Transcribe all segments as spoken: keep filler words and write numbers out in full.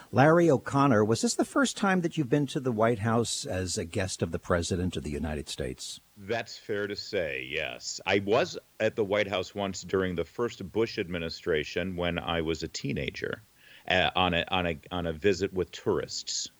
Larry O'Connor, was this the first time that you've been to the White House as a guest of the President of the United States? That's fair to say, yes. I was at the White House once during the first Bush administration when I was a teenager uh, on a on a on a visit with tourists.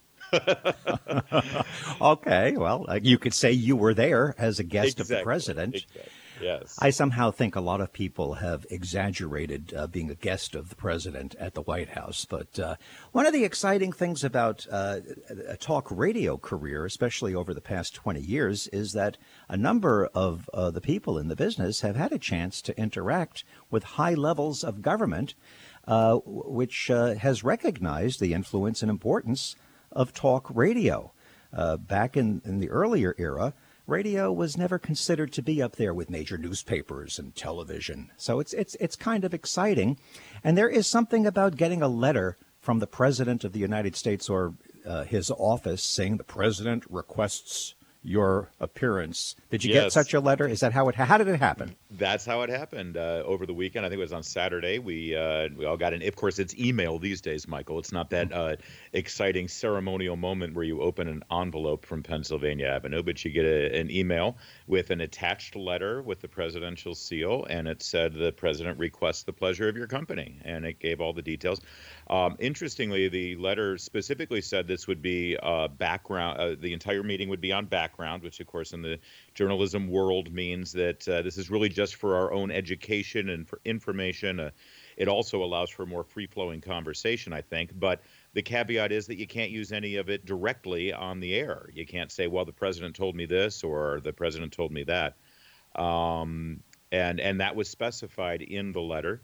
Okay, well, uh, you could say you were there as a guest Exactly, of the president. Exactly. Yes. I somehow think a lot of people have exaggerated uh, being a guest of the president at the White House. But uh, one of the exciting things about uh, a talk radio career, especially over the past twenty years, is that a number of uh, the people in the business have had a chance to interact with high levels of government, uh, which uh, has recognized the influence and importance of talk radio. Uh, back in, in the earlier era, radio was never considered to be up there with major newspapers and television. So it's it's it's kind of exciting. And there is something about getting a letter from the President of the United States or uh, his office saying the President requests your appearance. Did you Yes. get such a letter? Is that how it how did it happen? That's how it happened uh, over the weekend. I think it was on Saturday. We uh, we all got an. Of course, it's email these days, Michael. It's not that uh, exciting ceremonial moment where you open an envelope from Pennsylvania Avenue, but you get a, an email with an attached letter with the presidential seal, and it said the president requests the pleasure of your company, and it gave all the details. Um, interestingly, the letter specifically said this would be uh, background. Uh, the entire meeting would be on background, which, of course, in the journalism world means that uh, this is really just for our own education and for information. Uh, it also allows for more free-flowing conversation, I think. But the caveat is that you can't use any of it directly on the air. You can't say, well, the president told me this or the president told me that. Um, and and that was specified in the letter.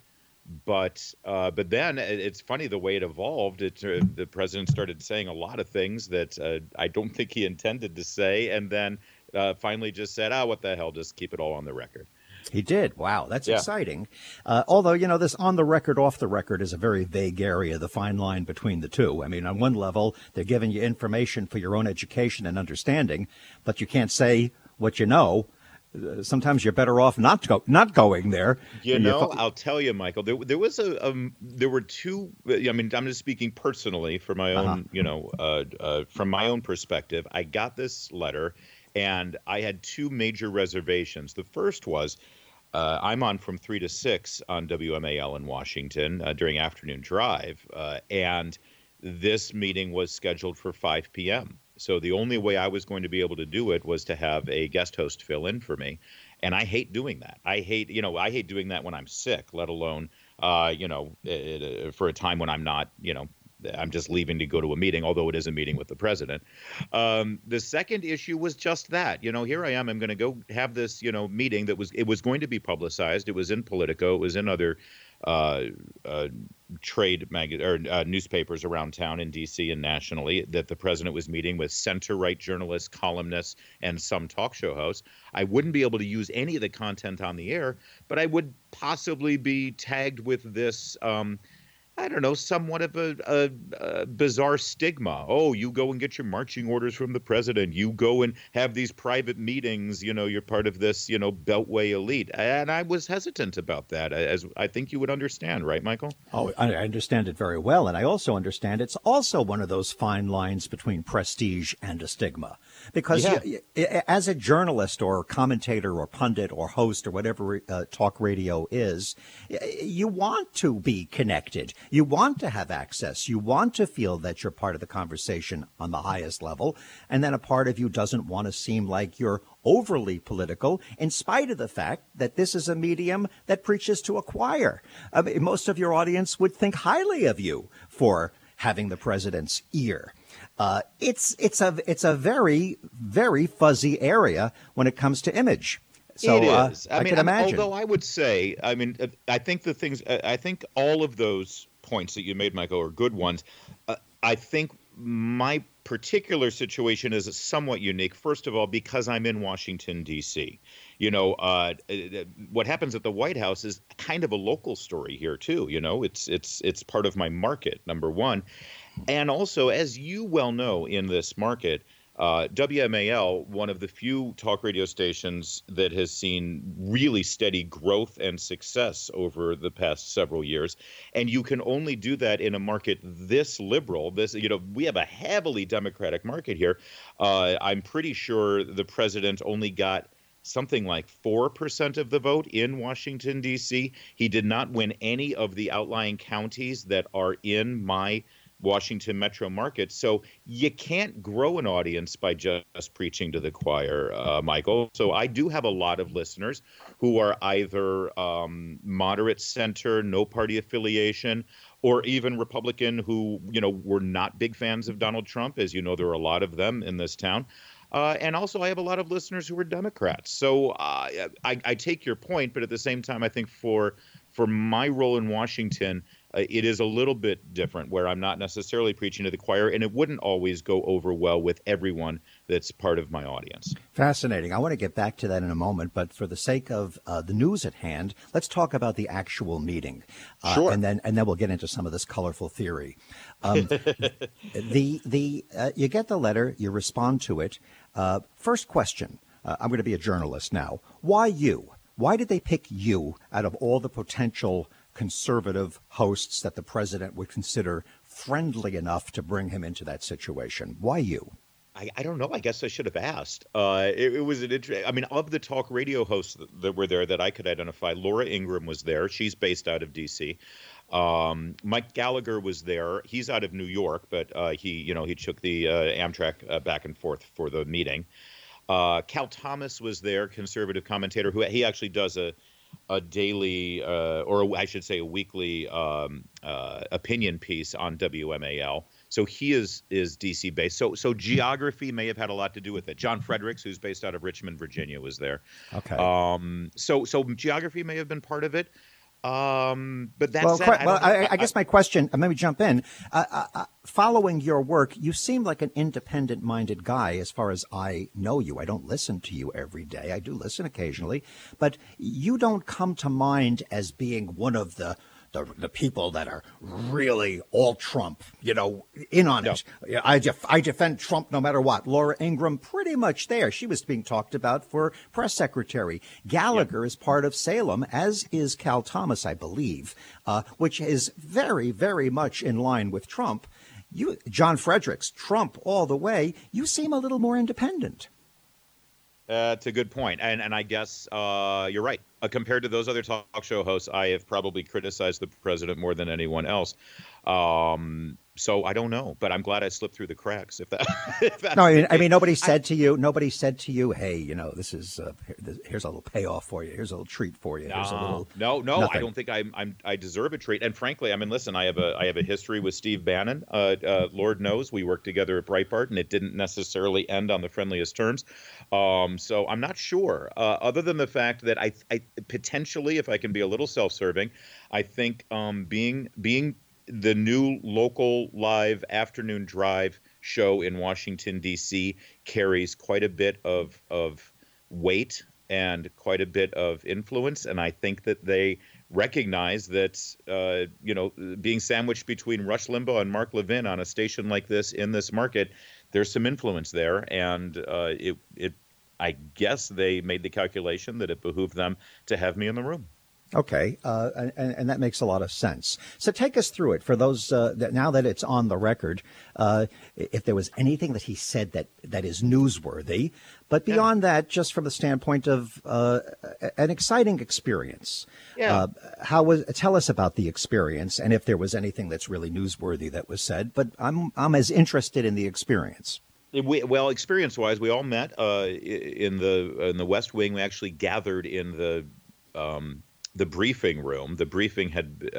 But uh, but then it's funny the way it evolved. It, uh, the president started saying a lot of things that uh, I don't think he intended to say, and then uh, finally just said, "Ah, what the hell? Just keep it all on the record." He did. Wow, that's Yeah. exciting. Uh, although, you know, this on the record, off the record is a very vague area, the fine line between the two. I mean, on one level, they're giving you information for your own education and understanding, but you can't say what you know. Uh, Sometimes you're better off not go, not going there. You And know, fo- I'll tell you, Michael. There, there was a, um, there were two. I mean, I'm just speaking personally from my own, Uh-huh. you know, uh, uh, from my own perspective. I got this letter, and I had two major reservations. The first was, uh, I'm on from three to six on W M A L in Washington uh, during afternoon drive, uh, and this meeting was scheduled for five p.m. So the only way I was going to be able to do it was to have a guest host fill in for me. And I hate doing that. I hate, you know, I hate doing that when I'm sick, let alone, uh, you know, it, uh, for a time when I'm not, you know, I'm just leaving to go to a meeting, although it is a meeting with the president. Um, the second issue was just that, you know, here I am, I'm going to go have this, you know, meeting that was, it was going to be publicized. It was in Politico. It was in other uh, uh, trade mag- or uh, newspapers around town in D C and nationally, that the president was meeting with center-right journalists, columnists, and some talk show hosts. I wouldn't be able to use any of the content on the air, but I would possibly be tagged with this, um, I don't know, somewhat of a, a, a bizarre stigma. Oh, you go and get your marching orders from the president. You go and have these private meetings. You know, you're part of this, you know, Beltway elite. And I was hesitant about that, as I think you would understand, right, Michael? Oh, I I understand it very well. And I also understand it's also one of those fine lines between prestige and a stigma. Because Yeah. you, y- as a journalist or commentator or pundit or host or whatever uh, talk radio is, y- you want to be connected. You want to have access. You want to feel that you're part of the conversation on the highest level. And then a part of you doesn't want to seem like you're overly political, in spite of the fact that this is a medium that preaches to a choir. I mean, most of your audience would think highly of you for having the president's ear. Uh, it's it's a it's a very very fuzzy area when it comes to image. So It is. uh, I, I mean, can I mean, imagine. although I would say, I mean, uh, I think the things, uh, I think all of those points that you made, Michael, are good ones. Uh, I think my particular situation is somewhat unique. First of all, because I'm in Washington, D C. You know, uh, uh, what happens at the White House is kind of a local story here too. You know, it's it's it's part of my market, number one, and also, as you well know, in this market, Uh, W M A L, one of the few talk radio stations that has seen really steady growth and success over the past several years. And you can only do that in a market this liberal. This, you know, we have a heavily Democratic market here. Uh, I'm pretty sure the president only got something like four percent of the vote in Washington, D C. He did not win any of the outlying counties that are in my Washington metro market. So you can't grow an audience by just preaching to the choir, uh, Michael. So I do have a lot of listeners who are either um, moderate center, no party affiliation, or even Republican who, you know, were not big fans of Donald Trump. As you know, there are a lot of them in this town. Uh, and also, I have a lot of listeners who are Democrats. So uh, I, I take your point, but at the same time, I think for for my role in Washington, uh, it is a little bit different, where I'm not necessarily preaching to the choir, and it wouldn't always go over well with everyone that's part of my audience. Fascinating. I want to get back to that in a moment, but for the sake of uh, the news at hand, let's talk about the actual meeting. Uh, sure. And then and then we'll get into some of this colorful theory. Um, the the uh, you get the letter, you respond to it. Uh, first question, uh, I'm going to be a journalist now. Why you? Why did they pick you out of all the potential conservative hosts that the president would consider friendly enough to bring him into that situation? Why you? I, I don't know. I guess I should have asked. Uh, it, it was an interesting. I mean, of the talk radio hosts that, that were there that I could identify, Laura Ingraham was there. She's based out of D C. Um, Mike Gallagher was there. He's out of New York, but uh, he, you know, he took the uh, Amtrak uh, back and forth for the meeting. Uh, Cal Thomas was there, conservative commentator, who he actually does a a daily, uh, or a, I should say a weekly um, uh, opinion piece on W M A L. So he is is D C based. So so geography may have had a lot to do with it. John Fredericks, who's based out of Richmond, Virginia, was there. Okay. Um. So so geography may have been part of it. Um, but that's well, said, que- I, well I, I I guess my question, uh, let me jump in. Uh, uh, uh, following your work, you seem like an independent-minded guy as far as I know you. I don't listen to you every day. I do listen occasionally. But you don't come to mind as being one of the The, the people that are really all Trump, you know, in on it. No. I, def- I defend Trump no matter what. Laura Ingraham, pretty much there. She was being talked about for press secretary. Gallagher yep. is part of Salem, as is Cal Thomas, I believe, uh, which is very, very much in line with Trump. You, John Fredericks, Trump all the way. You seem a little more independent. Uh, that's a good point. And and I guess uh, you're right. Uh, compared to those other talk show hosts, I have probably criticized the president more than anyone else. Um, so I don't know, but I'm glad I slipped through the cracks. If that, if that's no, I mean, I mean, nobody said I, to you, nobody said to you, hey, you know, this is uh, here's a little payoff for you. Here's a little treat for you. Here's no, a little no, no. nothing. I don't think I'm, I'm I deserve a treat. And frankly, I mean, listen, I have a I have a history with Steve Bannon. Uh, uh, Lord knows we worked together at Breitbart, and it didn't necessarily end on the friendliest terms. Um, so I'm not sure. Uh, other than the fact that I, I potentially, if I can be a little self-serving, I think um, being being the new local live afternoon drive show in Washington, D C carries quite a bit of of weight and quite a bit of influence. And I think that they recognize that, uh, you know, being sandwiched between Rush Limbaugh and Mark Levin on a station like this in this market, there's some influence there. And uh, it, it, I guess they made the calculation that it behooved them to have me in the room. Okay, uh, and, and that makes a lot of sense. So take us through it for those uh, that now that it's on the record. Uh, if there was anything that he said that, that is newsworthy, but beyond yeah. that, just from the standpoint of uh, an exciting experience. Yeah. Uh, how was? Tell us about the experience, and if there was anything that's really newsworthy that was said. But I'm I'm as interested in the experience. We, well, experience-wise, we all met uh, in the in the West Wing. We actually gathered in the. Um, The briefing room. The briefing had uh,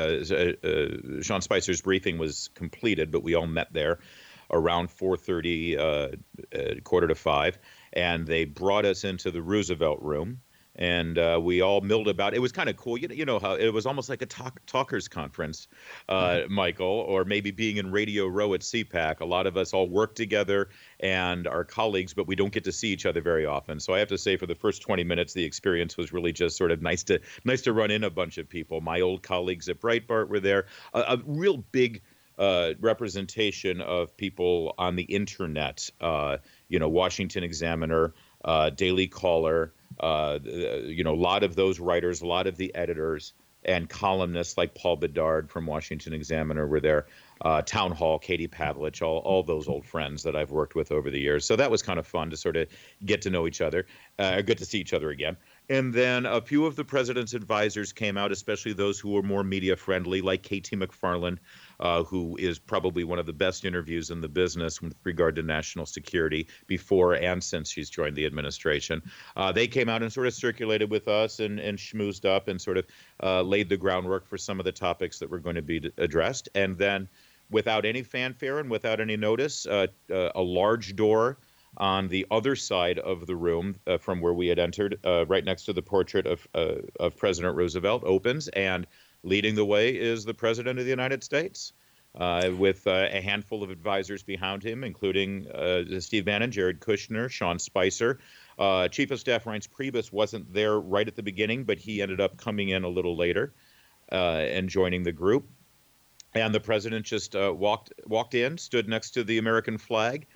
uh, Sean Spicer's briefing was completed, but we all met there around four thirty, uh, uh, quarter to five, and they brought us into the Roosevelt room, and uh, we all milled about. It was kind of cool. You know, you know how it was almost like a talk, talkers conference, uh, mm-hmm. Michael, or maybe being in Radio Row at C PAC. A lot of us all work together and are colleagues, but we don't get to see each other very often. So I have to say, for the first twenty minutes, the experience was really just sort of nice to nice to run in a bunch of people. My old colleagues at Breitbart were there. A, a real big uh, representation of people on the internet. Uh, you know, Washington Examiner, uh, Daily Caller, uh, you know, a lot of those writers, a lot of the editors and columnists like Paul Bedard from Washington Examiner were there. Uh, Town Hall, Katie Pavlich, all, all those old friends that I've worked with over the years. So that was kind of fun to sort of get to know each other, uh, get to see each other again. And then a few of the president's advisors came out, especially those who were more media friendly, like K T McFarland, uh, who is probably one of the best interviews in the business with regard to national security before and since she's joined the administration. Uh, they came out and sort of circulated with us and, and schmoozed up and sort of uh, laid the groundwork for some of the topics that were going to be addressed. And then without any fanfare and without any notice, uh, uh, a large door on the other side of the room uh, from where we had entered, uh, right next to the portrait of uh, of President Roosevelt, opens, and leading the way is the President of the United States, uh, with uh, a handful of advisors behind him, including uh, Steve Bannon, Jared Kushner, Sean Spicer. Uh, Chief of Staff Reince Priebus wasn't there right at the beginning, but he ended up coming in a little later uh, and joining the group. And the president just uh, walked walked in, stood next to the American flag,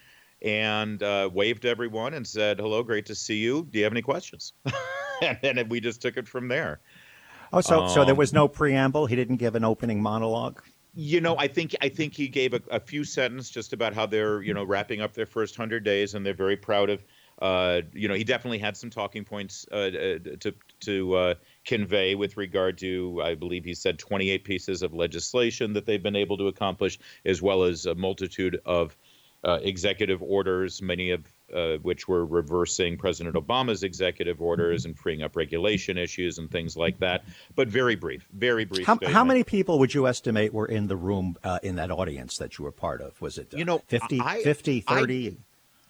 and uh, waved to everyone and said, "Hello, great to see you. Do you have any questions?" And then we just took it from there. Oh, so um, so there was no preamble. He didn't give an opening monologue. You know, I think I think he gave a, a few sentences just about how they're you know wrapping up their first hundred days, and they're very proud of. Uh, you know, he definitely had some talking points uh, to to uh, convey with regard to, I believe he said, twenty-eight pieces of legislation that they've been able to accomplish, as well as a multitude of uh, executive orders, many of uh, which were reversing President Obama's executive orders and freeing up regulation issues and things like that. But very brief, very brief. How, how many people would you estimate were in the room uh, in that audience that you were part of? Was it uh, you know, fifty, I, fifty, thirty? I,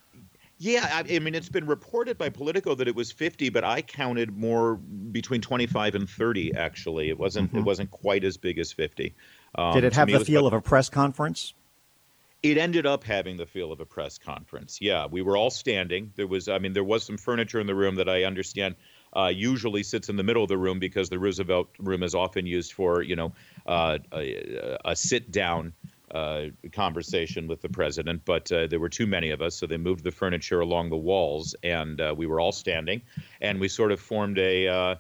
Yeah, I, I mean, it's been reported by Politico that it was fifty, but I counted more between twenty-five and thirty. Actually, it wasn't. Mm-hmm. It wasn't quite as big as fifty. Um, Did it have the it feel about, of a press conference? It ended up having the feel of a press conference. Yeah, we were all standing. There was, I mean, there was some furniture in the room that I understand uh, usually sits in the middle of the room because the Roosevelt room is often used for, you know, uh, a, a sit-down Uh, conversation with the president, but uh, there were too many of us, so they moved the furniture along the walls, and uh, we were all standing, and we sort of formed a uh,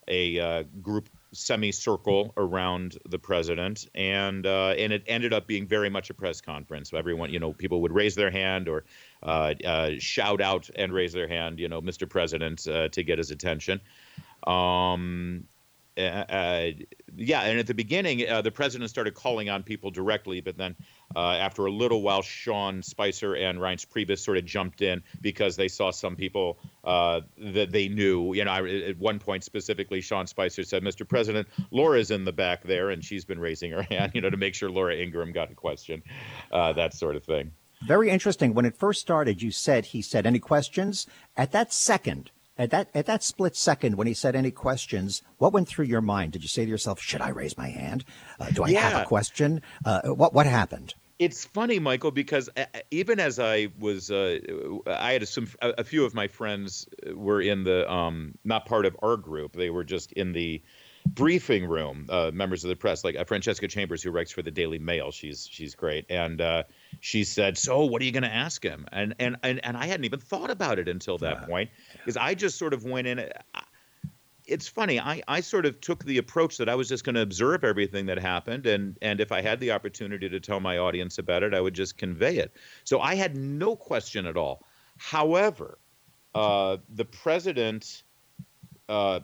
a uh, group semicircle around the president, and uh, and it ended up being very much a press conference. So everyone, you know, people would raise their hand or uh, uh, shout out and raise their hand, you know, Mister President, uh, to get his attention. Um, Uh, yeah, and at the beginning, uh, the president started calling on people directly, but then uh, after a little while, Sean Spicer and Reince Priebus sort of jumped in because they saw some people uh, that they knew. You know, I, at one point specifically, Sean Spicer said, "Mister President, Laura's in the back there, and she's been raising her hand, you know, to make sure Laura Ingraham got a question," uh, that sort of thing. Very interesting. When it first started, you said he said, "Any questions?" At that second, At that at that split second when he said any questions, what went through your mind? Did you say to yourself, should I raise my hand? Uh, do I yeah. have a question? Uh, what what happened? It's funny, Michael, because even as I was, uh, I had some, a few of my friends were in the, um, not part of our group. They were just in the briefing room, uh, members of the press, like uh, Francesca Chambers, who writes for the Daily Mail. She's she's great. And uh, she said, "So what are you going to ask him?" And, and and and I hadn't even thought about it until that uh, point, because I just sort of went in. It's funny. I, I sort of took the approach that I was just going to observe everything that happened. And, and if I had the opportunity to tell my audience about it, I would just convey it. So I had no question at all. However, uh, the president uh,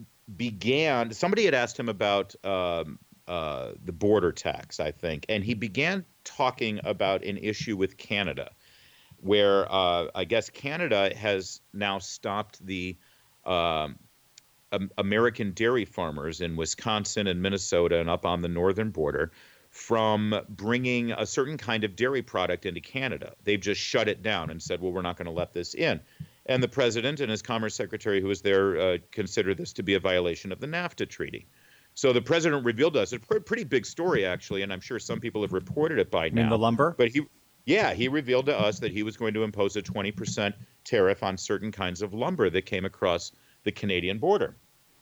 began, somebody had asked him about um, uh, the border tax, I think, and he began talking about an issue with Canada, where uh, I guess Canada has now stopped the um, um, American dairy farmers in Wisconsin and Minnesota and up on the northern border from bringing a certain kind of dairy product into Canada. They've just shut it down and said, well, we're not going to let this in. And the president and his commerce secretary, who was there, uh, considered this to be a violation of the NAFTA treaty. So the president revealed to us, it's a pretty big story, actually, and I'm sure some people have reported it by now. In the lumber? But he, yeah, he revealed to us that he was going to impose a twenty percent tariff on certain kinds of lumber that came across the Canadian border.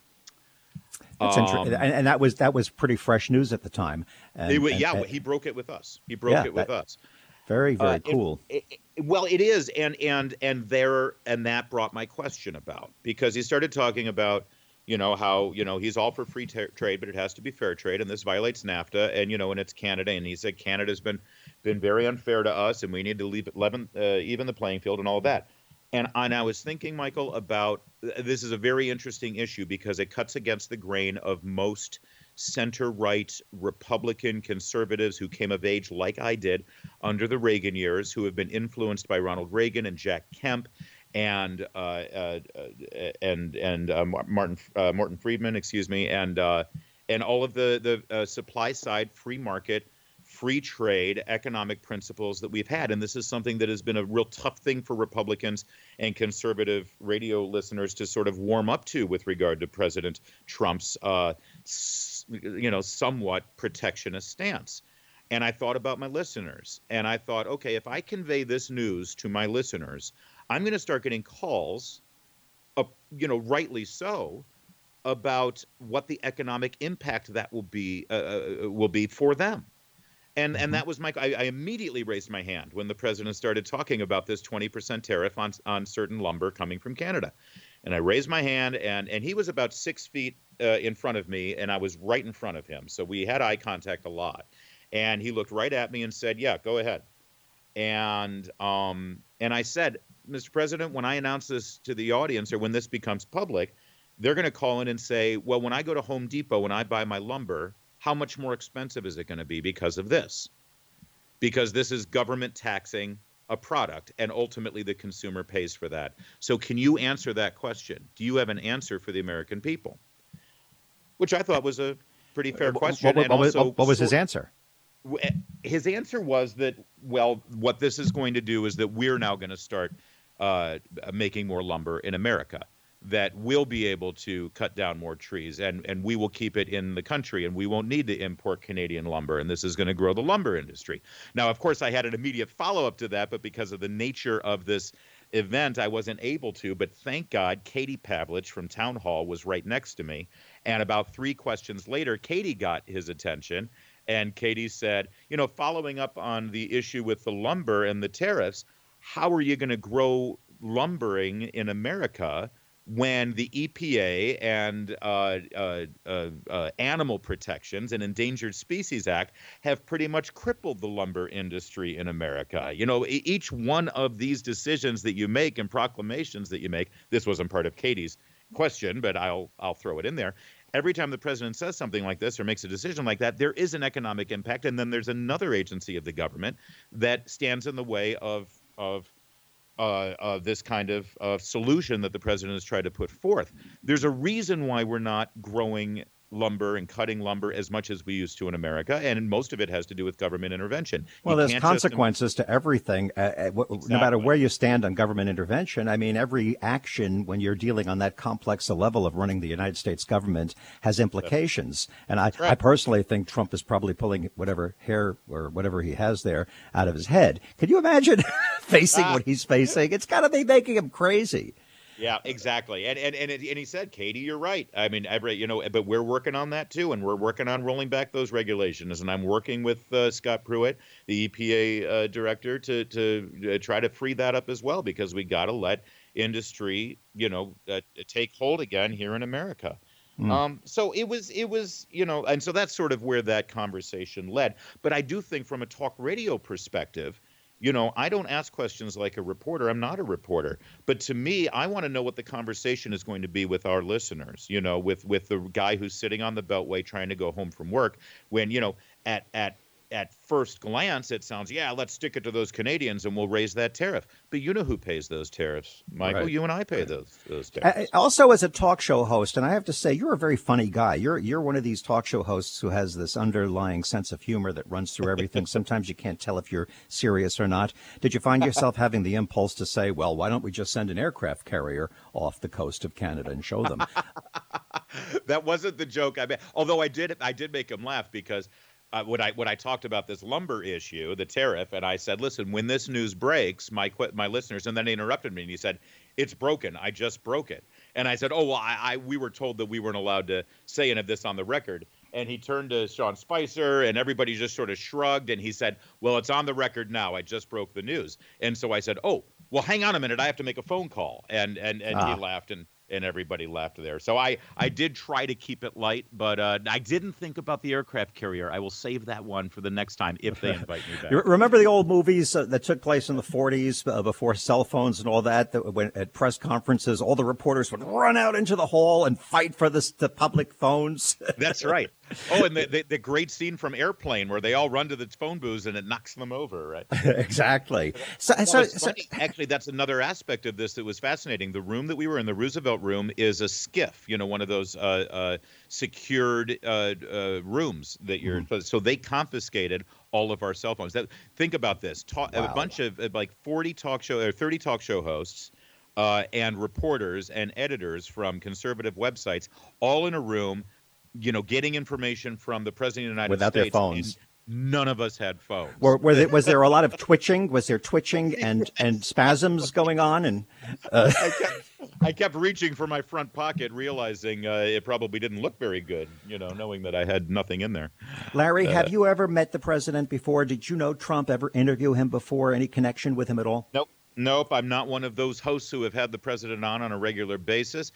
That's um, interesting, and, and that was that was pretty fresh news at the time. And, it, and, yeah, and, he broke it with us. He broke yeah, it with that, us. Very, very Uh, cool. it, it, well, it is, and and and there and that brought my question about, because he started talking about, you know, how, you know, he's all for free tra- trade, but it has to be fair trade, and this violates NAFTA, and you know, and it's Canada, and he said Canada's been been very unfair to us, and we need to leave it leaven, uh, even the playing field and all of that. And and I was thinking, Michael, about this is a very interesting issue because it cuts against the grain of most center-right Republican conservatives who came of age, like I did, under the Reagan years, who have been influenced by Ronald Reagan and Jack Kemp and uh, uh, and and uh, Martin uh, Morton Friedman, excuse me, and uh, and all of the the uh, supply side, free market, free trade, economic principles that we've had. And this is something that has been a real tough thing for Republicans and conservative radio listeners to sort of warm up to with regard to President Trump's, uh, you know, somewhat protectionist stance. And I thought about my listeners, and I thought, okay, if I convey this news to my listeners, I'm going to start getting calls, uh, you know, rightly so, about what the economic impact that will be uh, will be for them. And and that was my, I, I immediately raised my hand when the president started talking about this twenty percent tariff on on certain lumber coming from Canada. And I raised my hand, and, and he was about six feet uh, in front of me, and I was right in front of him. So we had eye contact a lot. And he looked right at me and said, yeah, go ahead. And um and I said, Mister President, when I announce this to the audience, or when this becomes public, they're going to call in and say, well, when I go to Home Depot and I buy my lumber, how much more expensive is it going to be because of this? Because this is government taxing a product, and ultimately the consumer pays for that. So can you answer that question? Do you have an answer for the American people? Which I thought was a pretty fair question. What, what, and what, also, what was his answer? His answer was that, well, what this is going to do is that we're now going to start uh, making more lumber in America, that we'll be able to cut down more trees, and, and we will keep it in the country, and we won't need to import Canadian lumber, and this is going to grow the lumber industry. Now, of course, I had an immediate follow-up to that, but because of the nature of this event, I wasn't able to. But thank God, Katie Pavlich from Town Hall was right next to me, and about three questions later, Katie got his attention, and Katie said, you know, following up on the issue with the lumber and the tariffs, how are you going to grow lumbering in America when the E P A and uh, uh, uh, uh, Animal Protections and Endangered Species Act have pretty much crippled the lumber industry in America? You know, e- each one of these decisions that you make and proclamations that you make, this wasn't part of Katie's question, but I'll I'll throw it in there. Every time the president says something like this or makes a decision like that, there is an economic impact, and then there's another agency of the government that stands in the way of of Uh, uh, this kind of uh, solution that the president has tried to put forth. There's a reason why we're not growing lumber and cutting lumber as much as we used to in America, and most of it has to do with government intervention. Well, You there's can't just- consequences to everything, uh, uh, w- no matter Exactly. where you stand on government intervention. I mean, every action when you're dealing on that complex a level of running the United States government has implications. And I, right. I personally think Trump is probably pulling whatever hair or whatever he has there out of his head. Can you imagine facing Ah. what he's facing? It's got to be making him crazy. Yeah, exactly. And and and, it, and he said, Katie, you're right. I mean, every, you know, but we're working on that too, and we're working on rolling back those regulations. And I'm working with uh, Scott Pruitt, the E P A uh, director, to to uh, try to free that up as well, because we got to let industry, you know, uh, take hold again here in America. Mm. Um, so it was, it was, you know, and so that's sort of where that conversation led. But I do think from a talk radio perspective, you know, I don't ask questions like a reporter. I'm not a reporter. But to me, I want to know what the conversation is going to be with our listeners, you know, with with the guy who's sitting on the Beltway trying to go home from work, when, you know, at at at first glance, it sounds, yeah, let's stick it to those Canadians and we'll raise that tariff. But you know who pays those tariffs, Michael? Right. You and I pay those those I, tariffs. also, as a talk show host, and I have to say, you're a very funny guy. You're you're one of these talk show hosts who has this underlying sense of humor that runs through everything. Sometimes you can't tell if you're serious or not. Did you find yourself having the impulse to say, well, why don't we just send an aircraft carrier off the coast of Canada and show them? That wasn't the joke I made. Although I did I did make him laugh, because Uh, when I when I talked about this lumber issue, the tariff, and I said, listen, when this news breaks, my my listeners, and then he interrupted me and he said, it's broken. I just broke it. And I said, oh, well, I, I we were told that we weren't allowed to say any of this on the record. and he turned to Sean Spicer, and everybody just sort of shrugged, and he said, well, it's on the record now. I just broke the news. And so I said, oh, well, hang on a minute. I have to make a phone call. And and, and ah. he laughed, and, and everybody laughed there. So I, I did try to keep it light, but uh, I didn't think about the aircraft carrier. I will save that one for the next time if they invite me back. You remember the old movies uh, that took place in the forties uh, before cell phones and all that, that when, at press conferences, all the reporters would run out into the hall and fight for this, the public phones? That's right. Oh, and the, the, the great scene from Airplane where they all run to the phone booths and it knocks them over, right? Exactly. So, well, so, so actually, that's another aspect of this that was fascinating. The room that we were in, the Roosevelt room, is a skiff, you know, one of those uh, uh, secured uh, uh, rooms that you're. Mm-hmm. So they confiscated all of our cell phones. That, think about this: talk, wow. a bunch of uh, like forty talk show or thirty talk show hosts. Uh, and reporters and editors from conservative websites, all in a room, you know, getting information from the president of the United without States. Without their phones. None of us had phones. Were, were there, was there a lot of twitching? Was there twitching and, and spasms going on? And uh... I, kept, I kept reaching for my front pocket, realizing uh, it probably didn't look very good, you know, knowing that I had nothing in there. Larry, uh, have you ever met the president before? Did you know Trump? Ever interview him before? Any connection with him at all? Nope. Nope, I'm not one of those hosts who have had the president on on a regular basis.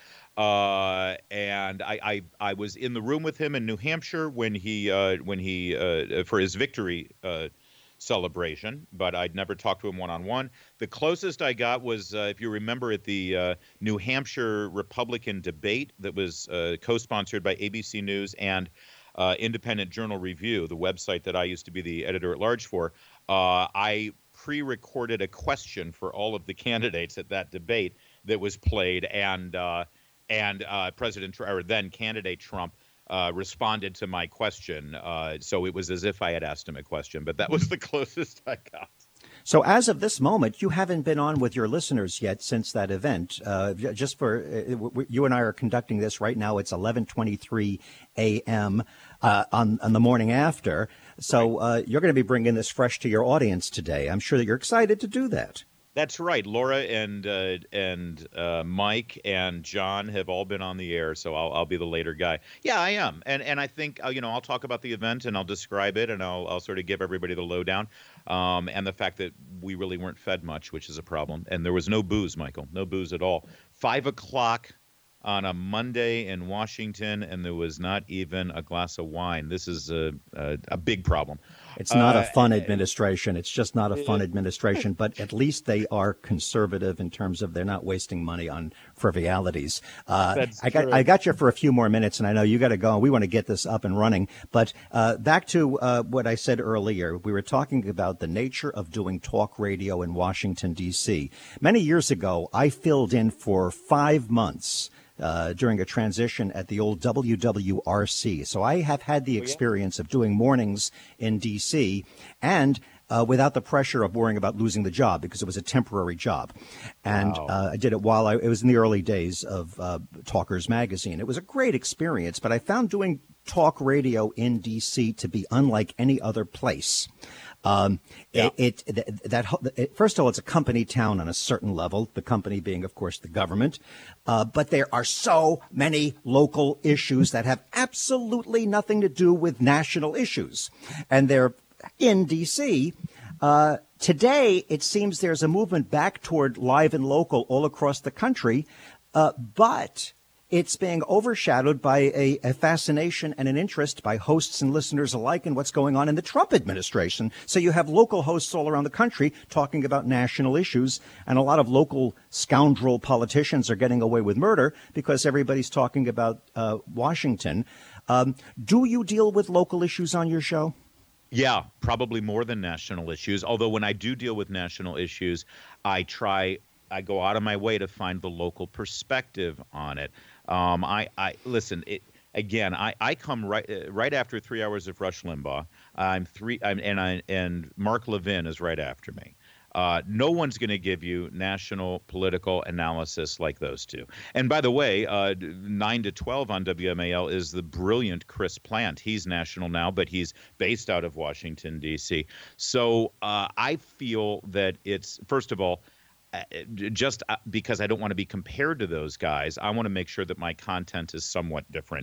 Uh, and I, I, I was in the room with him in New Hampshire when he, uh, when he, uh, for his victory uh, celebration, but I'd never talked to him one-on-one. The closest I got was, uh, if you remember, at the uh, New Hampshire Republican debate that was uh, co-sponsored by A B C News and uh, Independent Journal Review, the website that I used to be the editor-at-large for. Uh, I pre-recorded a question for all of the candidates at that debate that was played, and uh, and uh, President or then candidate Trump uh, responded to my question. Uh, so it was as if I had asked him a question, but that was the closest I got. So as of this moment, you haven't been on with your listeners yet since that event. Uh, just for uh, you and I are conducting this right now. It's eleven twenty-three a.m. Uh, on on the morning after. So uh, you're going to be bringing this fresh to your audience today. I'm sure that you're excited to do that. That's right. Laura and uh, and uh, Mike and John have all been on the air, so I'll I'll be the later guy. Yeah, I am, and and I think uh, you know I'll talk about the event and I'll describe it and I'll I'll sort of give everybody the lowdown, um, and the fact that we really weren't fed much, which is a problem, and there was no booze, Michael, no booze at all. Five o'clock on a Monday in Washington, and there was not even a glass of wine. This is a a, a big problem. It's not uh, a fun administration. It's just not a fun administration, but at least they are conservative in terms of they're not wasting money on frivolity. Uh, I got true. I got you for a few more minutes, and I know you got to go. We want to get this up and running. But uh, back to uh, what I said earlier, we were talking about the nature of doing talk radio in Washington, D C. Many years ago, I filled in for five months Uh, during a transition at the old W W R C. So I have had the experience of doing mornings in D C and uh, without the pressure of worrying about losing the job because it was a temporary job. And wow. uh, I did it while I, it was in the early days of uh, Talkers Magazine. It was a great experience, but I found doing talk radio in D C to be unlike any other place. Um, yeah. it, it, that, it, first of all, it's a company town on a certain level, the company being, of course, the government. Uh, but there are so many local issues that have absolutely nothing to do with national issues. And they're in D C. Uh, today, it seems there's a movement back toward live and local all across the country. Uh, but it's being overshadowed by a, a fascination and an interest by hosts and listeners alike in what's going on in the Trump administration. So you have local hosts all around the country talking about national issues, and a lot of local scoundrel politicians are getting away with murder because everybody's talking about uh, Washington. Um, do you deal with local issues on your show? Yeah, probably more than national issues. Although when I do deal with national issues, I try, I go out of my way to find the local perspective on it. Um, I, I listen. It, again, I, I come right uh, right after three hours of Rush Limbaugh. I'm three, I'm, and I and Mark Levin is right after me. Uh, no one's going to give you national political analysis like those two. And by the way, uh, nine to twelve on W M A L is the brilliant Chris Plant. He's national now, but he's based out of Washington, D C. So uh, I feel that it's, first of all, just because I don't want to be compared to those guys, I want to make sure that my content is somewhat different.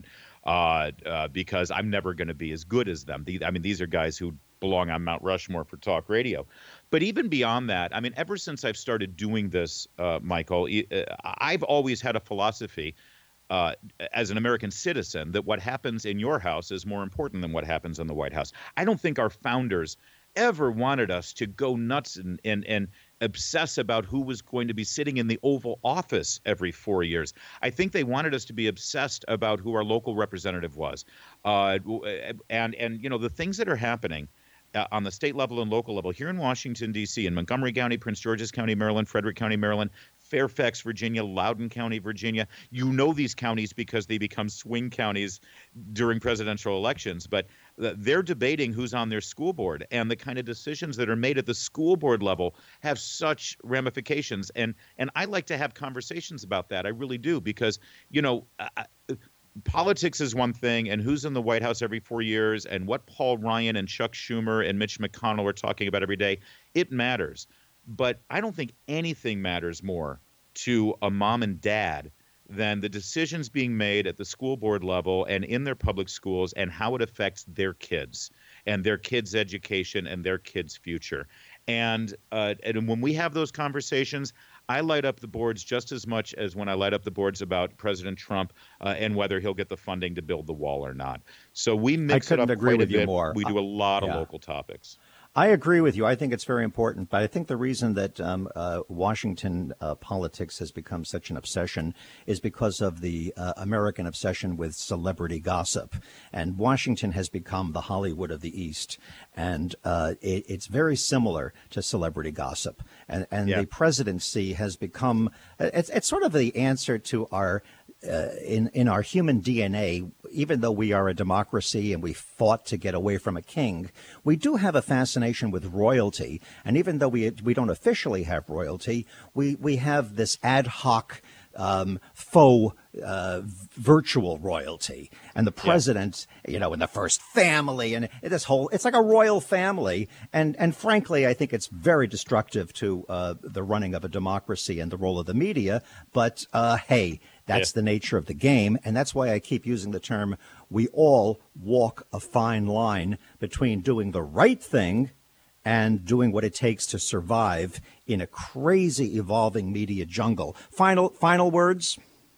uh, uh, because I'm never going to be as good as them. The, I mean, these are guys who belong on Mount Rushmore for talk radio. But even beyond that, I mean, ever since I've started doing this, uh, Michael, I've always had a philosophy uh, as an American citizen that what happens in your house is more important than what happens in the White House. I don't think our founders ever wanted us to go nuts and, and, and obsess about who was going to be sitting in the Oval Office every four years. I think they wanted us to be obsessed about who our local representative was. Uh, and, and, you know, the things that are happening Uh, on the state level and local level here in Washington, D C, in Montgomery County, Prince George's County, Maryland, Frederick County, Maryland, Fairfax, Virginia, Loudoun County, Virginia. You know these counties because they become swing counties during presidential elections, but they're debating who's on their school board, and the kind of decisions that are made at the school board level have such ramifications. And and I like to have conversations about that. I really do, because, you know, I, politics is one thing, and who's in the White House every four years and what Paul Ryan and Chuck Schumer and Mitch McConnell are talking about every day, it matters. But I don't think anything matters more to a mom and dad than the decisions being made at the school board level and in their public schools and how it affects their kids and their kids' education and their kids' future. And, uh, and when we have those conversations, I light up the boards just as much as when I light up the boards about President Trump uh, and whether he'll get the funding to build the wall or not. So we mix I it up agree quite with a bit. you more. We do a lot yeah. of local topics. I agree with you. I think it's very important. But I think the reason that um, uh, Washington uh, politics has become such an obsession is because of the uh, American obsession with celebrity gossip. And Washington has become the Hollywood of the East. And uh, it, it's very similar to celebrity gossip. And, and yeah. the presidency has become it's, it's sort of the answer to our Uh, in, in our human D N A, even though we are a democracy and we fought to get away from a king, we do have a fascination with royalty. And even though we we don't officially have royalty, we, we have this ad hoc um, faux uh, virtual royalty. And the president, yeah. you know, in the first family and this whole, it's like a royal family. And, and frankly, I think it's very destructive to uh, the running of a democracy and the role of the media. But uh, hey, that's yeah. the nature of the game, and that's why I keep using the term, we all walk a fine line between doing the right thing and doing what it takes to survive in a crazy evolving media jungle. Final final words?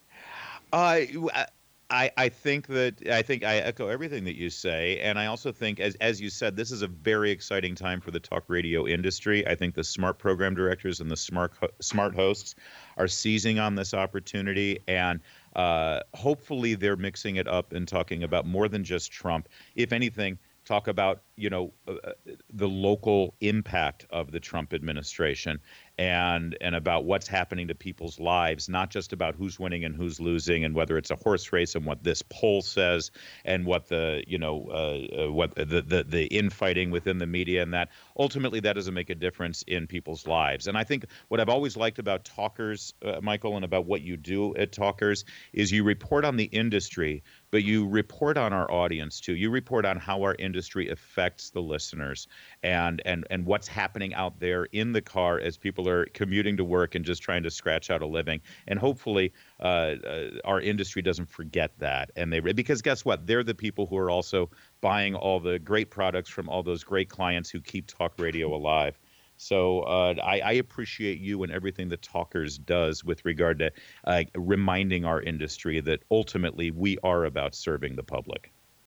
Uh, I, I think that I think I echo everything that you say, and I also think, as as you said, this is a very exciting time for the talk radio industry. I think the smart program directors and the smart smart hosts are seizing on this opportunity, and uh, hopefully they're mixing it up and talking about more than just Trump. If anything, talk about, you know, uh, the local impact of the Trump administration and and about what's happening to people's lives, not just about who's winning and who's losing and whether it's a horse race and what this poll says and what the, you know, uh, what the, the, the infighting within the media and that. Ultimately, that doesn't make a difference in people's lives. And I think what I've always liked about Talkers, uh, Michael, and about what you do at Talkers is you report on the industry, but you report on our audience too. You report on how our industry affects the listeners and and and what's happening out there in the car as people are commuting to work and just trying to scratch out a living. And hopefully uh, uh, our industry doesn't forget that. And they because guess what? They're the people who are also buying all the great products from all those great clients who keep talk radio alive. So uh, I, I appreciate you and everything that Talkers does with regard to uh, reminding our industry that ultimately we are about serving the public.